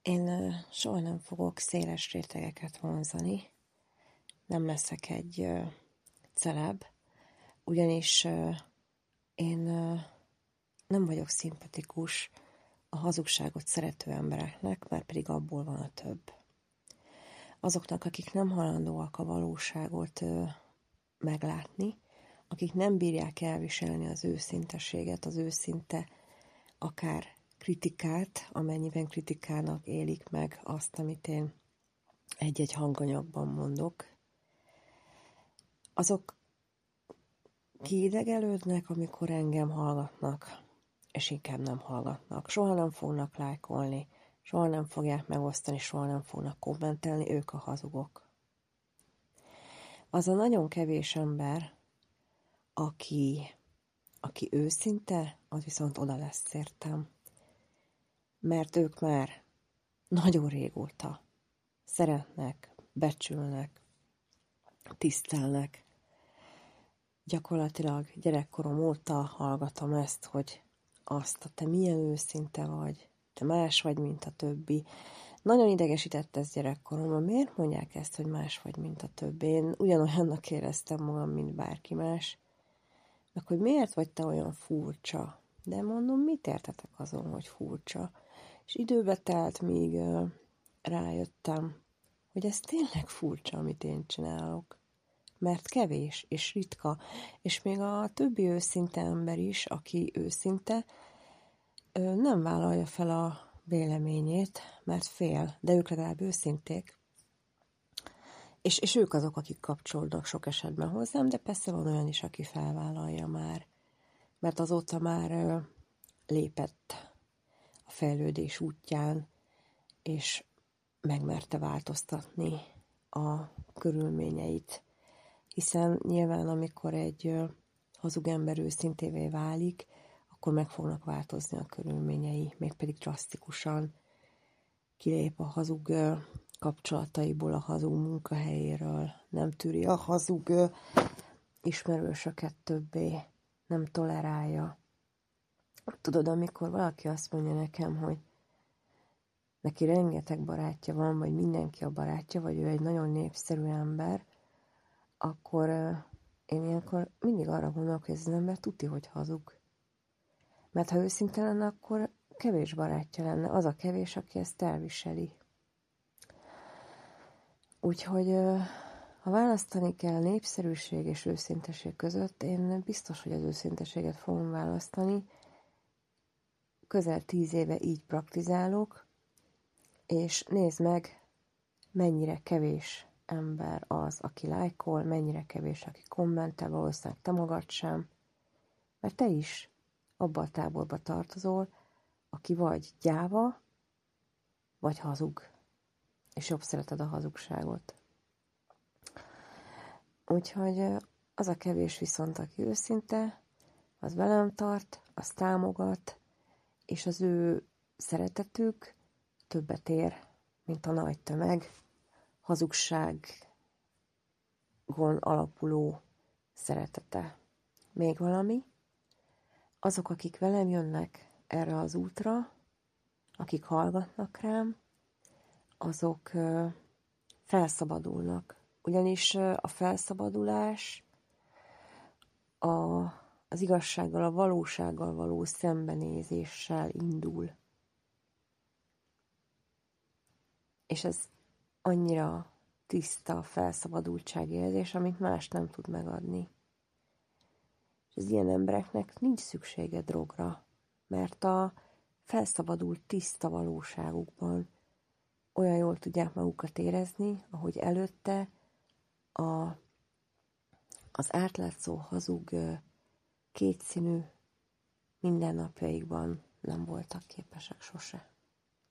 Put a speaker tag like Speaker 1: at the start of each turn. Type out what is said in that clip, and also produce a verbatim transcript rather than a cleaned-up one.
Speaker 1: Én soha nem fogok széles rétegeket vonzani, nem leszek egy uh, celeb, ugyanis uh, én uh, nem vagyok szimpatikus a hazugságot szerető embereknek, mert pedig abból van a több. Azoknak, akik nem hajlandóak a valóságot uh, meglátni, akik nem bírják elviselni az őszinteséget, az őszinte akár kritikát, amennyiben kritikának élik meg azt, amit én egy-egy hanganyagban mondok, azok kiidegelődnek, amikor engem hallgatnak, és inkább nem hallgatnak. Soha nem fognak lájkolni, soha nem fogják megosztani, soha nem fognak kommentelni, ők a hazugok. Az a nagyon kevés ember, aki, aki őszinte, az viszont oda lesz értem. Mert ők már nagyon régóta szeretnek, becsülnek, tisztelnek. Gyakorlatilag gyerekkorom óta hallgatom ezt, hogy azt, te milyen őszinte vagy, te más vagy, mint a többi. Nagyon idegesített ez gyerekkoromban. Miért mondják ezt, hogy más vagy, mint a többi? Én ugyanolyannak éreztem magam, mint bárki más. Meg hogy miért vagy te olyan furcsa? De mondom, mit értetek azon, hogy furcsa? És időbe telt, míg uh, rájöttem, hogy ez tényleg furcsa, amit én csinálok. Mert kevés és ritka, és még a többi őszinte ember is, aki őszinte, uh, nem vállalja fel a véleményét, mert fél, de ők legalább őszinték. És, és ők azok, akik kapcsolódnak sok esetben hozzám, de persze van olyan is, aki felvállalja már, mert azóta már uh, lépett a fejlődés útján, és megmerte változtatni a körülményeit. Hiszen nyilván, amikor egy hazug ember őszintévé válik, akkor meg fognak változni a körülményei, mégpedig drasztikusan. Kilép a hazug kapcsolataiból, a hazug munkahelyéről, nem tűri a hazug ismerősöket többé, nem tolerálja. Tudod, amikor valaki azt mondja nekem, hogy neki rengeteg barátja van, vagy mindenki a barátja, vagy ő egy nagyon népszerű ember, akkor uh, én ilyenkor mindig arra gondolok, hogy ez az ember tuti, hogy hazug. Mert ha őszinte lenne, akkor kevés barátja lenne. Az a kevés, aki ezt elviseli. Úgyhogy uh, ha választani kell népszerűség és őszinteség között, én biztos, hogy az őszinteséget fogom választani. Közel tíz éve így praktizálok, és nézd meg, mennyire kevés ember az, aki lájkol, mennyire kevés, aki kommentel, valószínűleg te magad sem, mert te is abba a táborba tartozol, aki vagy gyáva, vagy hazug, és jobb szereted a hazugságot. Úgyhogy az a kevés viszont, aki őszinte, az velem tart, az támogat, és az ő szeretetük többet ér, mint a nagy tömeg, hazugságon alapuló szeretete. Még valami? Azok, akik velem jönnek erre az útra, akik hallgatnak rám, azok felszabadulnak. Ugyanis a felszabadulás a, az igazsággal, a valósággal való szembenézéssel indul. És ez annyira tiszta felszabadultságérzés, amit más nem tud megadni. És az ilyen embereknek nincs szüksége drogra, mert a felszabadult tiszta valóságukban olyan jól tudják magukat érezni, ahogy előtte a, az átlátszó, hazug, kétszínű mindennapjaikban nem voltak képesek sose.